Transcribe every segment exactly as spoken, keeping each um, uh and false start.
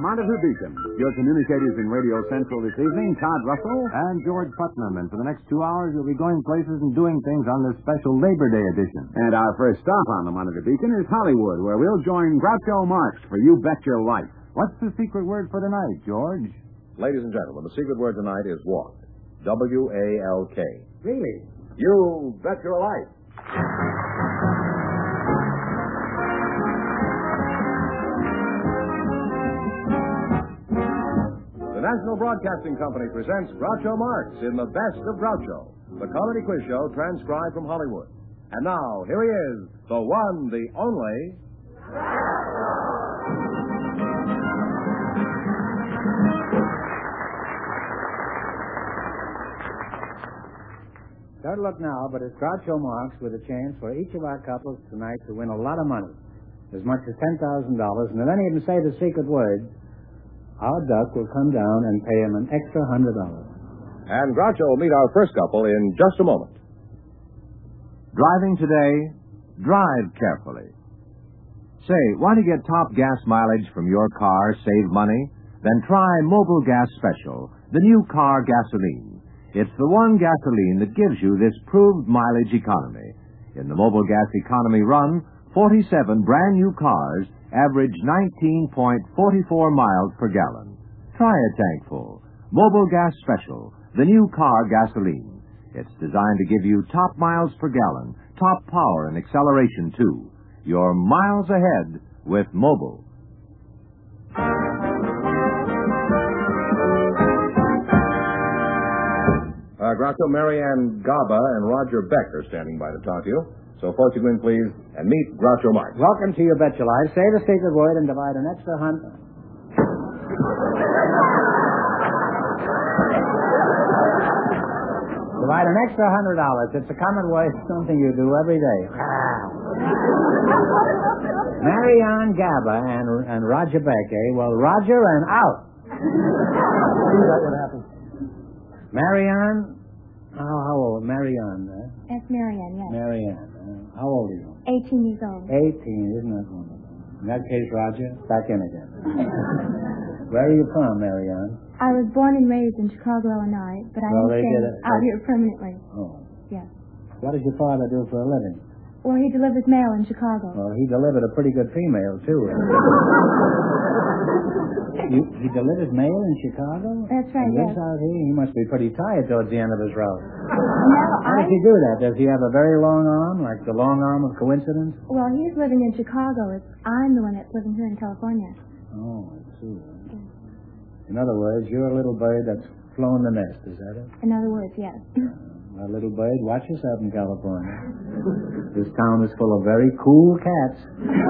Monitor Beacon. Your communicators in Radio Central this evening, Todd Russell. And George Putnam. And for the next two hours, you'll be going places and doing things on this special Labor Day edition. And our first stop on the Monitor Beacon is Hollywood, where we'll join Groucho Marx for You Bet Your Life. What's the secret word for tonight, George? Ladies and gentlemen, the secret word tonight is walk. W A L K. Really? You bet your life. The National Broadcasting Company presents Groucho Marx in The Best of Groucho, the comedy quiz show transcribed from Hollywood. And now, here he is, the one, the only... Start luck now, but it's Groucho Marx with a chance for each of our couples tonight to win a lot of money, as much as ten thousand dollars, and if any of them say the secret word, our duck will come down and pay him an extra one hundred dollars. And Groucho will meet our first couple in just a moment. Driving today, drive carefully. Say, want to get top gas mileage from your car, save money? Then try Mobil Gas Special, the new car gasoline. It's the one gasoline that gives you this proved mileage economy. In the Mobil Gas Economy run, forty-seven brand new cars average nineteen point four four miles per gallon. Try a tank full. Mobil Gas Special, the new car gasoline. It's designed to give you top miles per gallon, top power and acceleration too. You're miles ahead with Mobil. Uh, Groucho, Marianne Gaba and Roger Beck are standing by to talk to you. So, folks, you go in, please, and meet Groucho Marx. Welcome to You Bet Your Life. Say the secret word and divide an extra hundred. Divide an extra hundred dollars. It's a common word, something you do every day. Marianne Gaba and and Roger Beck, eh? Well, Roger and out. That would happen. Marianne, how, how old? Marianne, eh? That's Marianne, yes. Marianne, uh, how old are you? eighteen years old. Eighteen, isn't that wonderful? In that case, Roger, back in again. Where are you from, Marianne? I was born and raised in Chicago, Illinois, but I Well, they am did it. out here permanently. Oh. Yes. What does your father do for a living? Well, he delivers mail in Chicago. Well, he delivered a pretty good female, too. you, he delivers mail in Chicago? That's right, and yes. lives out here? He must be pretty tired towards the end of his route. No, How I... does he do that? Does he have a very long arm, like the long arm of coincidence? Well, he's living in Chicago. It's, I'm the one that's living here in California. Oh, I see. In other words, you're a little bird that's flown the nest, is that it? In other words, yes. Well, little bird, watch yourself in California. This town is full of very cool cats.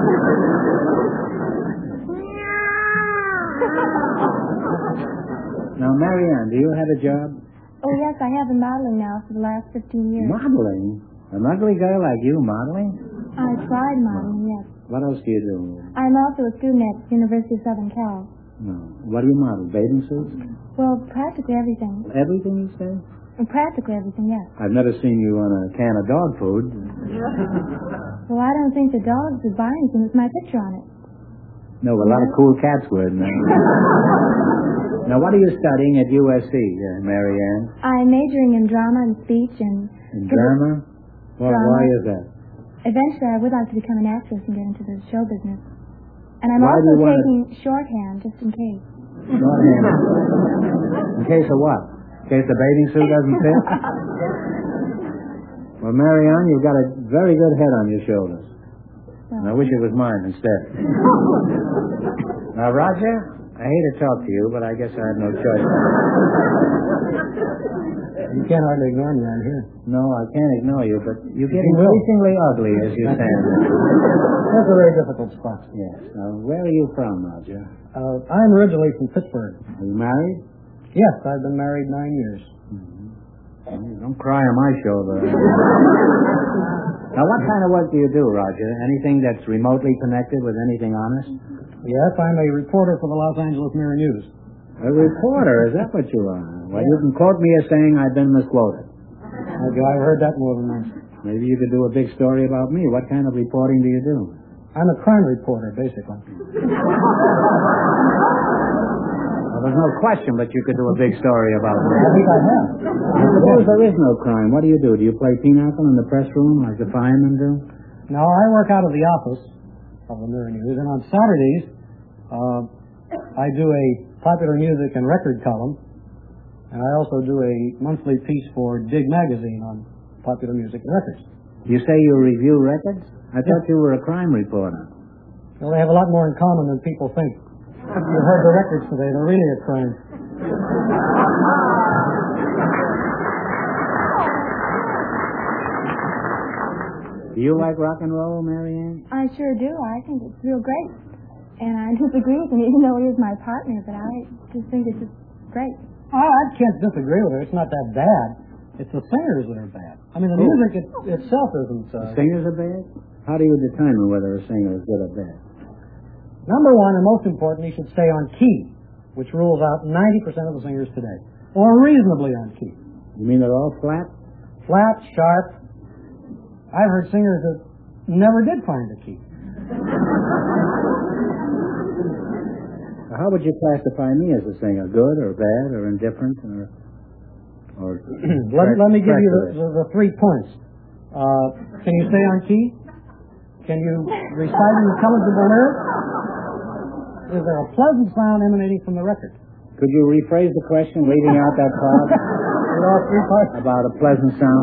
Now, Marianne, do you have a job? Oh, yes, I have been modeling now for the last fifteen years. Modeling? An ugly girl like you modeling? I tried modeling, yes. What else do you do? I'm also a student at the University of Southern Cal. No. What do you model? Bathing suits? Well, practically everything. Everything, you say? Practically everything, yes. I've never seen you on a can of dog food. Well, I don't think the dogs would buy anything with my picture on it. No, a lot of cool cats would. Now, now what are you studying at U S C, uh, Marianne? I'm majoring in drama and speech and... In drama? Well, Drama. why is that? Eventually, I would like to become an actress and get into the show business. And I'm Why do also you wanna- taking shorthand, just in case. Shorthand. In case of what? In case the bathing suit doesn't fit? Well, Marianne, you've got a very good head on your shoulders. And I wish it was mine instead. Now, Roger, I hate to talk to you, but I guess I have no choice. You can't hardly ignore me on here. No, I can't ignore you, but you get You will. increasingly ugly as you stand there. That's a very difficult spot. Yes. Now, where are you from, Roger? Uh, I'm originally from Pittsburgh. Are you married? Yes, I've been married nine years. Don't cry on my shoulder. Now, what kind of work do you do, Roger? Anything that's remotely connected with anything honest? Yes, I'm a reporter for the Los Angeles Mirror News. A reporter, is that what you are? Well, you can quote me as saying I've been misquoted. Okay, I've heard that more than once. Maybe you could do a big story about me. What kind of reporting do you do? I'm a crime reporter, basically. Well, there's no question but you could do a big story about it. I think I have. I suppose there is no crime. What do you do? Do you play pinochle in the press room like the firemen do? No, I work out of the office of the Mirror News, and on Saturdays, uh, I do a popular music and record column, and I also do a monthly piece for Dig Magazine on popular music and records. You say you review records? I thought you were a crime reporter. Well, they have a lot more in common than people think. You heard the records today. They're really a crime. Do you like rock and roll, Marianne? I sure do. I think it's real great. And I disagree with him, even though he is my partner, but I just think it's just great. Oh, I can't disagree with her. It's not that bad. It's the singers that are bad. I mean, the music it, itself isn't... Uh, the singers are bad? How do you determine whether a singer is good or bad? Number one, and most important, he should stay on key, which rules out ninety percent of the singers today. Or reasonably on key. You mean they're all flat? Flat, sharp. I've heard singers that never did find a key. How would you classify me as a singer? Good or bad or indifferent or... or let, let me give you the, the, the three points. Uh, can you stay on key? Can you recite an intelligible lyric? Is there a pleasant sound emanating from the record? Could you rephrase the question, leaving out that part? With all three parts? About a pleasant sound?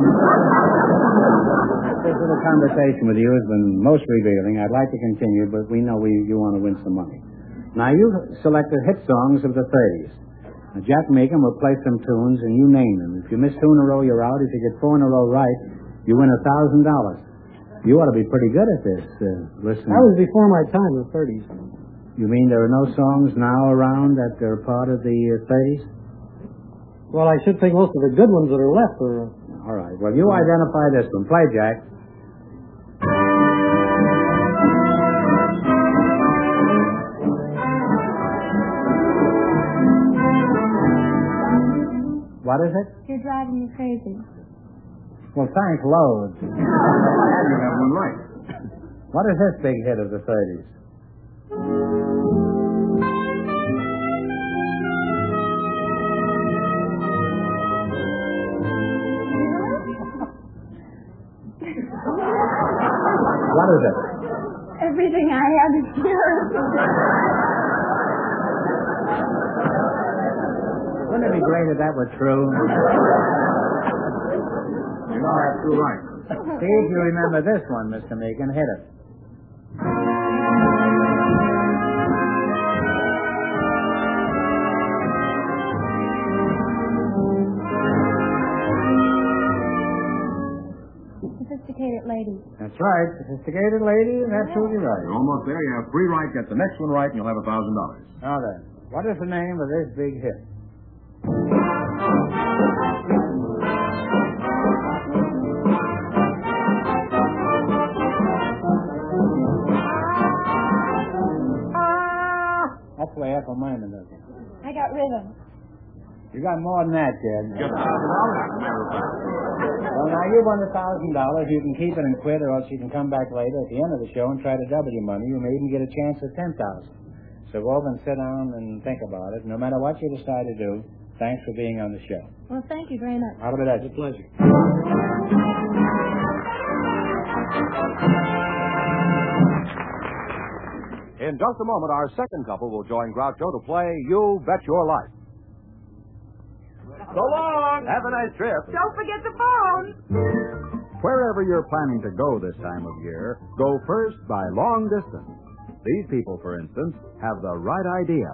This little conversation with you has been most revealing. I'd like to continue, but we know we, you want to win some money. Now, you selected hit songs of the thirties. Now, Jack Meekum will play some tunes, and you name them. If you miss two in a row, you're out. If you get four in a row right, you win a thousand dollars. You ought to be pretty good at this, uh, listening. That was before my time, the thirties. You mean there are no songs now around that are part of the uh, thirties? Well, I should think most of the good ones that are left are... All right. Well, you identify this one. Play, Jack. What is it? You're driving me crazy. Well, thanks loads. You have one right. What is this big hit of the thirties? What is it? Everything I have is yours. Wouldn't it be great if that were true? You know that's too right. See if you remember this one, Mister Meekin. Hit it. Sophisticated lady. That's right. Sophisticated lady, and absolutely right. You're almost there. You have three right. Get the next one right, and you'll have a thousand dollars. Now then, what is the name of this big hit? That's the way Ethel Merman does it. I got rhythm. You got more than that, kid. Get a thousand dollars, as a matter of fact. Well, now you won a thousand dollars. You can keep it and quit, or else you can come back later at the end of the show and try to double your money. You may even get a chance at ten thousand. So go over and sit down and think about it. No matter what you decide to do, thanks for being on the show. Well, thank you very much. How about that? It's a pleasure. In just a moment, our second couple will join Groucho to play You Bet Your Life. So long. Have a nice trip. Don't forget the phone. Wherever you're planning to go this time of year, go first by long distance. These people, for instance, have the right idea.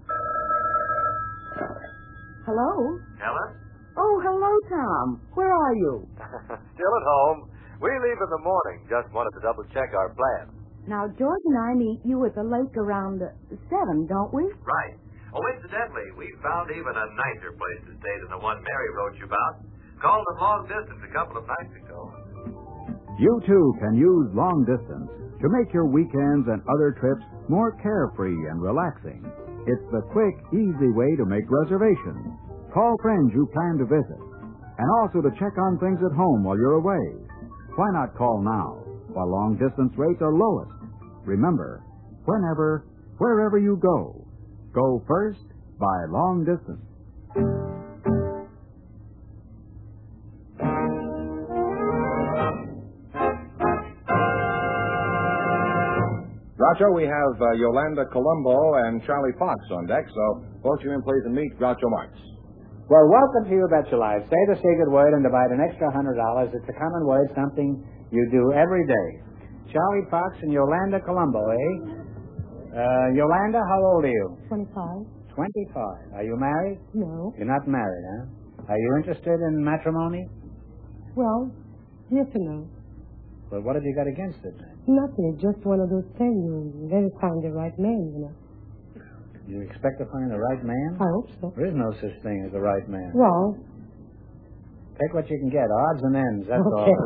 Hello? Helen? Oh, hello, Tom. Where are you? Still at home. We leave in the morning. Just wanted to double check our plans. Now, George and I meet you at the lake around uh, seven, don't we? Right. Oh, incidentally, we found even a nicer place to stay than the one Mary wrote you about. Called it Long Distance a couple of nights ago. You, too, can use long distance to make your weekends and other trips more carefree and relaxing. It's the quick, easy way to make reservations. Call friends you plan to visit. And also to check on things at home while you're away. Why not call now, while long-distance rates are lowest? Remember, whenever, wherever you go, go first by long distance. Groucho, we have uh, Yolanda Colombo and Charlie Fox on deck, so won't you in please and meet Groucho Marx? Well, welcome to You Bet Your Life. Say the secret word and divide an extra hundred dollars. It's a common word, something you do every day. Charlie Fox and Yolanda Colombo, eh? Uh, Yolanda, how old are you? Twenty-five. Twenty-five. Are you married? No. You're not married, huh? Are you interested in matrimony? Well, yes and no. Well, what have you got against it, then? Nothing. It's just one of those things. You never find the right man, you know. You expect to find the right man? I hope so. There is no such thing as the right man. Well, Take what you can get, odds and ends, that's okay. all.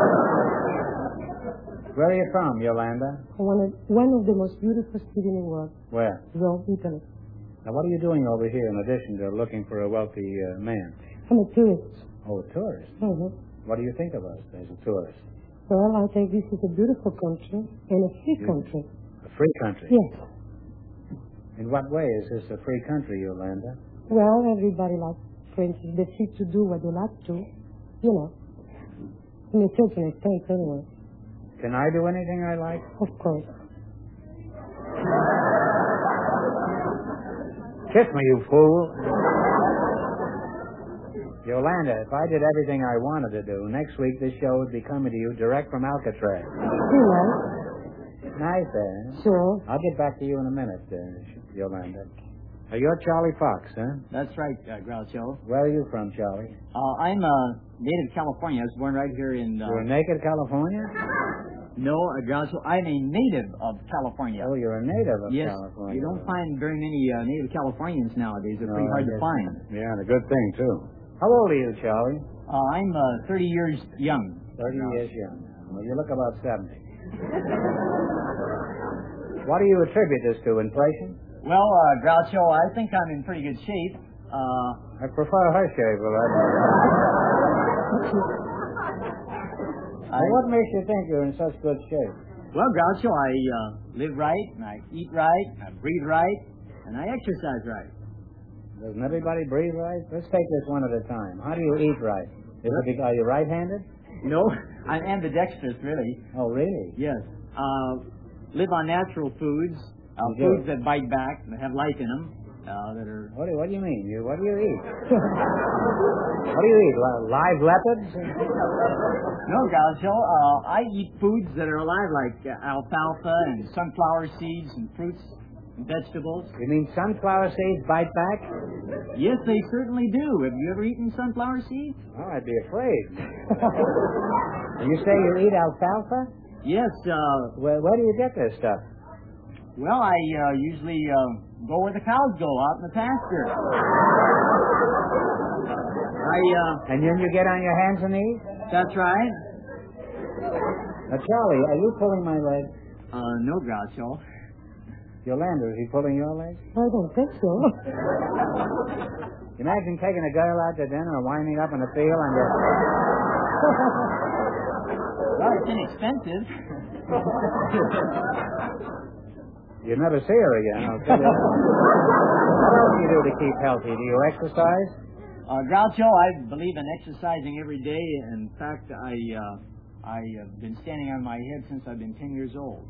Where are you from, Yolanda? One of, one of the most beautiful cities in the world, Where? Rome, Italy. Now, what are you doing over here in addition to looking for a wealthy uh, man? I'm a tourist. Oh, a tourist. Mm-hmm. What do you think of us as a tourist? Well, I think this is a beautiful country and a free You- country. A free country? Yes. In what way is this a free country, Yolanda? Well, everybody likes, for instance, they're free to do what they like to, you know. In a certain extent, anyway. Can I do anything I like? Of course. Kiss me, you fool. Yolanda, if I did everything I wanted to do, next week this show would be coming to you direct from Alcatraz. You know. Nice, eh? Sure. I'll get back to you in a minute, uh, Yolanda. Uh, you're Charlie Fox, huh? That's right, uh, Groucho. Where are you from, Charlie? Uh, I'm a native California. I was born right here in... Uh, You're naked California? No, uh, Groucho, I'm a native of California. Oh, you're a native of yes, California. you don't find very many uh, native Californians nowadays. They're No, pretty I hard to guess- find. Yeah, and a good thing, too. How old are you, Charlie? Uh, I'm uh, thirty years young. Thirty years young. Well, you look about seventy. What do you attribute this to, inflation? Well, uh, Groucho, I think I'm in pretty good shape. Uh, I prefer her shape, but I I, Well, what makes you think you're in such good shape? well, Groucho, I uh, live right, and I eat right, and I breathe right, and I exercise right. Doesn't everybody breathe right? Let's take this one at a time. How do you eat right? Is it because, are you right-handed? No, I'm ambidextrous, really. Oh, really? Yes. Uh, live on natural foods, uh, You do? foods that bite back, that have life in them, uh, that are... What do, what do you mean? You, what do you eat? What do you eat? Li- Live leopards? No, Groucho, uh, I eat foods that are alive, like uh, alfalfa and sunflower seeds and fruits and vegetables. You mean sunflower seeds bite back? Yes, they certainly do. Have you ever eaten sunflower seeds? Oh, I'd be afraid. You say you eat alfalfa? Yes, uh, Where, where do you get this stuff? well, I uh, usually uh, go where the cows go, out in the pasture. I, uh, And then you get on your hands and knees? that's right. Now, Charlie, are you pulling my leg? Uh, no, Groucho. Yolanda, is he pulling your leg? I don't think so. Imagine taking a girl out to dinner and winding up in a field and your... Well, it's inexpensive. You never see her again, I'll tell you. What else do you do to keep healthy? Do you exercise? Uh, Groucho, I believe in exercising every day. In fact, I uh, I have been standing on my head since I've been ten years old.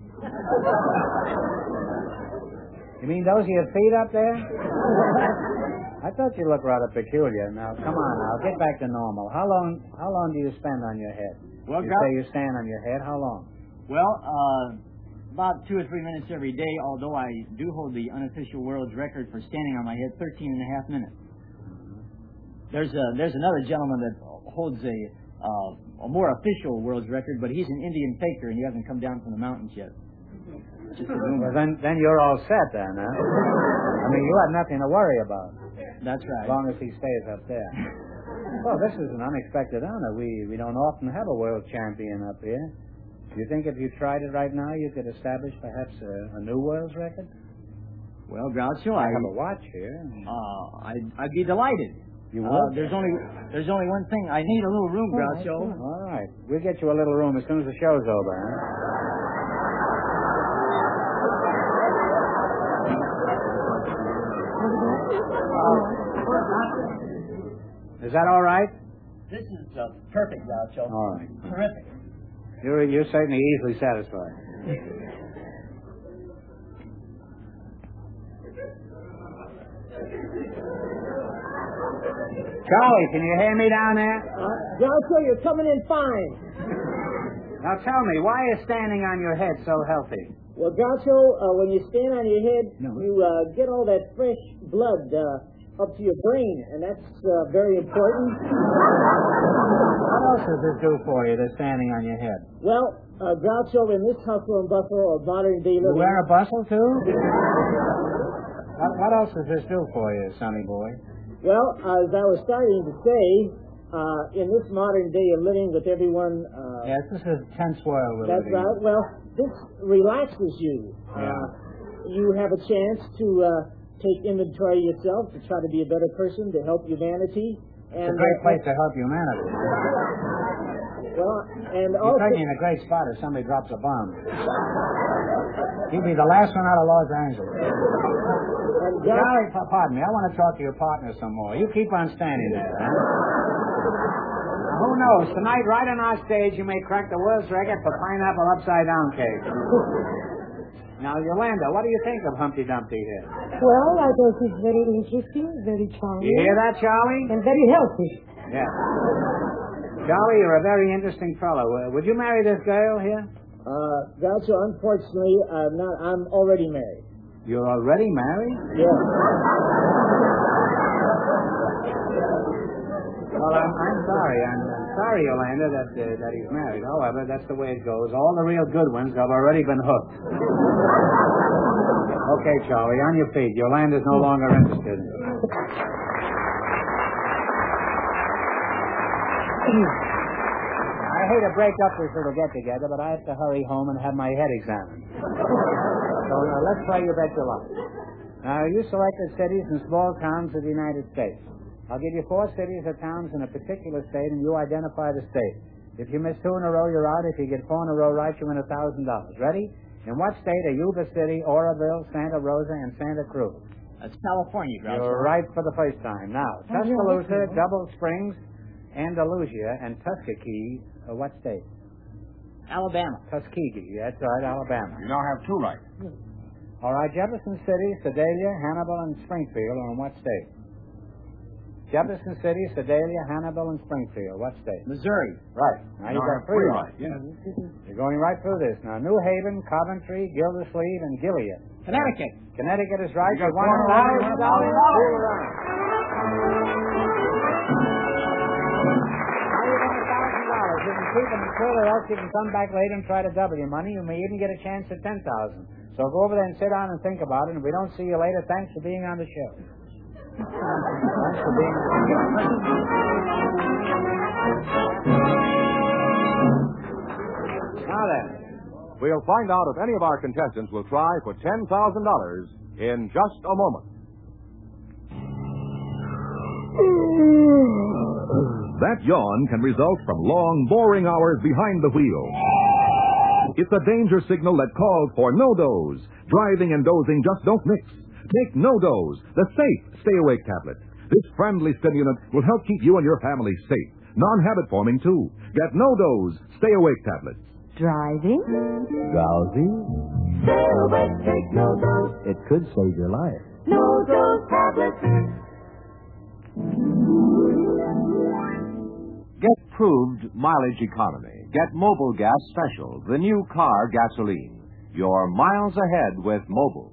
You mean those of your feet up there? I thought you looked rather peculiar. Now, come on now, get back to normal. How long How long do you spend on your head? Well, You Grou- say you stand on your head, how long? Well, uh, about two or three minutes every day, although I do hold the unofficial world's record for standing on my head thirteen and a half minutes. There's a, there's another gentleman that holds a, uh, a more official world's record, but he's an Indian faker and he hasn't come down from the mountains yet. Just a Well, rumor. then, then you're all set then, huh? I mean, you have nothing to worry about That's as right. long as he stays up there. Well, this is an unexpected honor. We we don't often have a world champion up here. Do you think if you tried it right now, you could establish perhaps a, a new world's record? Well, Groucho, I I, have a watch here. uh, I'd, I'd be delighted. You Uh, would? there's only there's only one thing. I need a little room, Groucho. All right. We'll get you a little room as soon as the show's over, huh? Is that all right? This is uh, perfect, Groucho. All right. Terrific. You're, you're certainly easily satisfied. Charlie, can you hear me down there? Uh, Groucho, you're coming in fine. Now tell me, why is standing on your head so healthy? Well, Groucho, uh, when you stand on your head, No. you uh, get all that fresh blood uh, up to your brain, and that's uh, very important. What else does this do for you, this standing on your head? Well, uh, Groucho, in this hustle and bustle of modern day You living... wear a bustle, too? what, what else does this do for you, sonny boy? Well, as I was starting to say, uh, in this modern day of living with everyone... Uh, Yes, this is a tense world we're That's living in. right. Well, this relaxes you. Yeah. Uh, you have a chance to uh, take inventory yourself, to try to be a better person, to help humanity. It's And, a great uh, place to help humanity. Well, and You also... put me in a great spot if somebody drops a bomb. You'd be the last one out of Los Angeles. And God, Charlie, pa- pardon me. I want to talk to your partner some more. You keep on standing there, huh? Now, who knows? Tonight, right on our stage, you may crack the world's record for pineapple upside down cake. Now, Yolanda, what do you think of Humpty Dumpty here? Well, I think it's very interesting, very charming. You hear that, Charlie? And very healthy. Yeah. Charlie, you're a very interesting fellow. Uh, would you marry this girl here? uh, Groucho, unfortunately, I'm not. I'm already married. You're already married? Yeah. Well, I'm, I'm sorry. I'm, I'm sorry, Yolanda, that uh, that he's married. However, that's the way it goes. All the real good ones have already been hooked. Okay, Charlie, on your feet. Yolanda's no longer interested. I hate to break up this little get-together, but I have to hurry home and have my head examined. So uh, let's play You Bet Your Life. Now, you selected cities and small towns of the United States. I'll give you four cities or towns in a particular state, and you identify the state. If you miss two in a row, you're out. If you get four in a row right, you win a thousand dollars. Ready? In what state are Yuba City, Oroville, Santa Rosa, and Santa Cruz? That's California, Groucho. You're right for the first time. Now, Tuscaloosa, Double Springs, Andalusia, and Tuskegee, uh, what state? Alabama. Tuskegee, that's right, Alabama. You now have two right. All right, Jefferson City, Sedalia, Hannibal, and Springfield are in what state? Jefferson City, Sedalia, Hannibal, and Springfield, what state? Missouri. Right. Now you got three right. Yes. You're going right through this. Now, New Haven, Coventry, Gildersleeve, and Gilead. Connecticut. Connecticut is right. You got You won four a thousand right. dollars. Now you won a thousand dollars. You can keep them until, or else you can come back later and try to double your money. You may even get a chance at ten thousand. So go over there and sit down and think about it. And if we don't see you later, thanks for being on the show. Thanks for being on the show. Now then. We'll find out if any of our contestants will try for ten thousand dollars in just a moment. That yawn can result from long, boring hours behind the wheel. It's a danger signal that calls for no-dose. Driving and dozing just don't mix. Take no-dose, the safe stay-awake tablet. This friendly stimulant will help keep you and your family safe. Non-habit forming, too. Get no-dose stay-awake tablets. Driving? Drowsy? Stay awake, take no dose. It could save your life. No dose tablets. Get proved mileage economy. Get Mobil Gas Special, the new car gasoline. You're miles ahead with Mobil.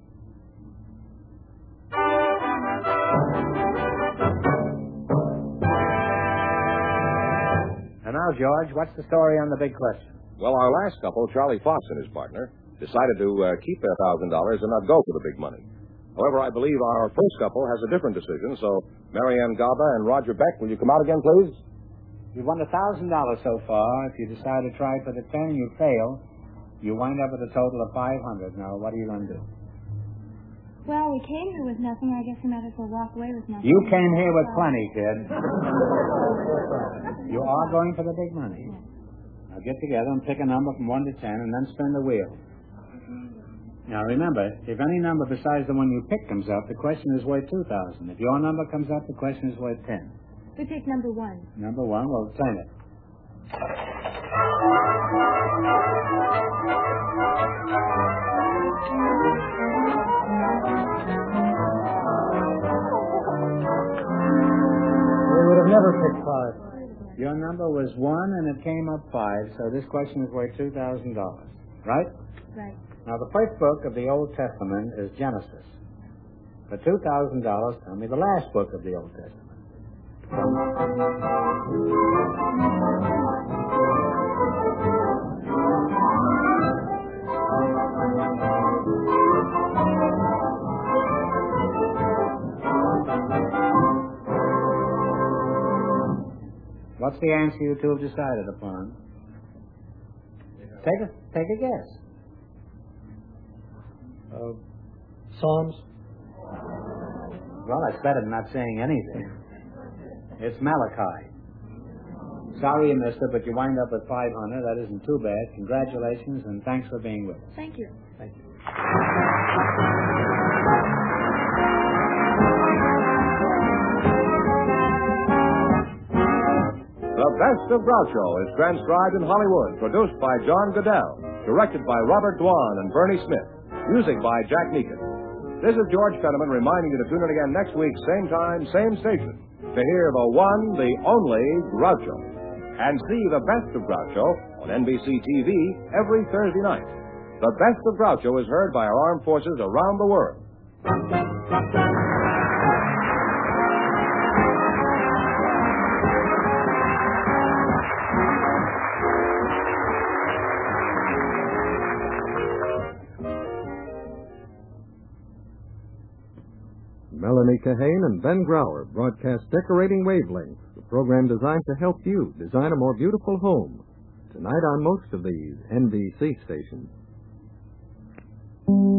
And now, George, what's the story on the big question? Well, our last couple, Charlie Fox and his partner, decided to uh, keep their thousand dollars and not go for the big money. However, I believe our first couple has a different decision, so Marianne Gaba and Roger Beck, will you come out again, please? You've won a thousand dollars so far. If you decide to try for the ten and you fail, you wind up with a total of five hundred. Now, what are you going to do? Well, we came here with nothing. I guess we might as well walk away with nothing. You came here with plenty, kid. You are going for the big money. Now get together and pick a number from one to ten, and then spin the wheel. Now remember, if any number besides the one you picked comes up, the question is worth two thousand. If your number comes up, the question is worth ten. We take number one. Number one, we'll sign it. We would have never picked five. Your number was one, and it came up five, so this question is worth two thousand dollars. Right? Right. Now, the first book of the Old Testament is Genesis. For two thousand dollars, tell me the last book of the Old Testament. What's the answer you two have decided upon? Take a, take a guess. Uh, Psalms? Well, that's better than not saying anything. It's Malachi. Sorry you missed it, but you wind up with five hundred. That isn't too bad. Congratulations, and thanks for being with us. Thank you. Thank you. The Best of Groucho is transcribed in Hollywood, produced by John Goodell, directed by Robert Dwan and Bernie Smith, music by Jack Meakin. This is George Fenneman reminding you to tune in again next week, same time, same station, to hear the one, the only Groucho. And see The Best of Groucho on N B C T V every Thursday night. The Best of Groucho is heard by our armed forces around the world. Melanie Kahane and Ben Grauer broadcast Decorating Wavelength, the program designed to help you design a more beautiful home. Tonight on most of these N B C stations.